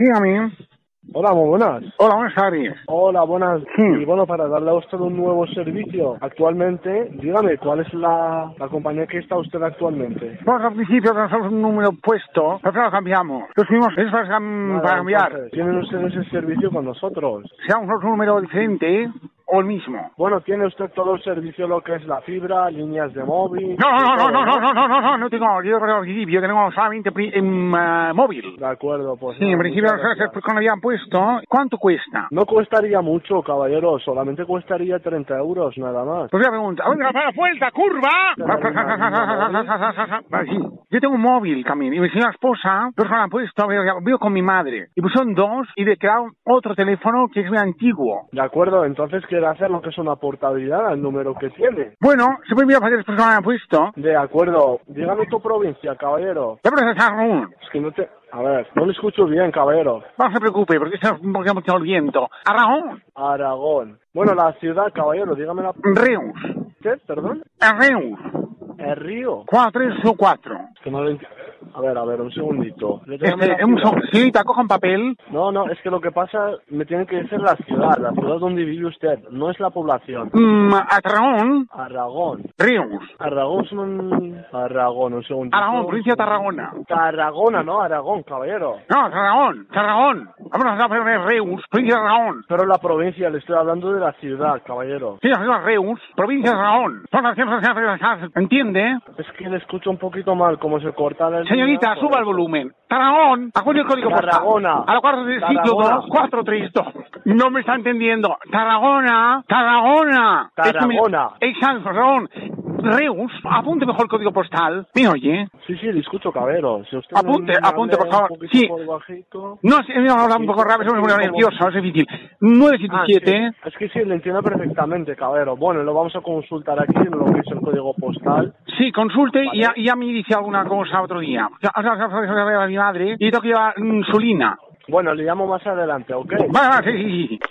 Sí, a mí. Hola, muy buenas. Hola, buenas tardes. Hola, buenas. Sí. Y bueno, para darle a usted un nuevo servicio, actualmente, dígame, ¿cuál es la compañía que está usted actualmente? Pues al principio tenemos un número puesto, pero claro, cambiamos. Los mismos es para cambiar. Entonces, ¿tienen ustedes ese servicio con nosotros? Sea un número diferente o el mismo. Bueno, ¿tiene usted todo el servicio, lo que es la fibra, líneas de móvil? No tengo. Yo al principio tengo solamente móvil. De acuerdo, pues. Sí, en principio cuando habían puesto, ¿cuánto cuesta? No costaría mucho, caballero, solamente costaría 30 euros, nada más. Pues voy a preguntar, ¡oiga, para la vuelta, curva! Sí. Yo tengo un móvil también, y mi señora esposa, los que lo han puesto, vivo con mi madre. Y pues son dos, y le queda otro teléfono que es muy antiguo. De acuerdo, entonces quiere hacer lo que es una portabilidad al número que tiene. Bueno, se puede mirar para que después lo han puesto. De acuerdo, dígame tu provincia, caballero. Ya pero es Aragón. Es que no te... A ver, no le escucho bien, caballero. No se preocupe, porque está un poquito mucho el viento. Aragón. Aragón. Bueno, la ciudad, caballero, dígame la... Reus. ¿Qué? ¿Perdón? Reus. ¿El río? 3 o 4. Es que no lo entiendo. A ver, un segundito. Señorita, coja un papel. No, es que lo que pasa, me tiene que decir la ciudad donde vive usted, no es la población. Aragón. Aragón. Reus. Aragón es un... Aragón, un segundito. Aragón, provincia de Tarragona. Tarragona, no, Aragón, caballero. No, Tarragón. Vámonos a poner Reus, provincia de Aragón. Pero la provincia, le estoy hablando de la ciudad, caballero. Sí, la ciudad Reus, provincia de Aragón. ¿Entiende? Es que le escucho un poquito mal, como se corta el... Señorita, suba el volumen. Tarragón, acuerde el código Tarragona. postal. A la cuarta del siglo 2, 432. No me está entendiendo. Tarragona. Exacto, Tarragón. Reus, apunte mejor el código postal. ¿Me oye? Sí, le escucho, caballero. Si usted apunte, por favor. Sí. Bajito... No, si me habla un poco rápido, es muy nervioso, es difícil. 977. Sí. Es que sí, le entiendo perfectamente, caballero. Bueno, lo vamos a consultar aquí en lo que es el código postal. Sí, consulte, ¿vale? y ya me dice alguna cosa otro día. A mi madre y tengo que llevar insulina. Bueno, le llamo más adelante, ¿ok? Vale, sí.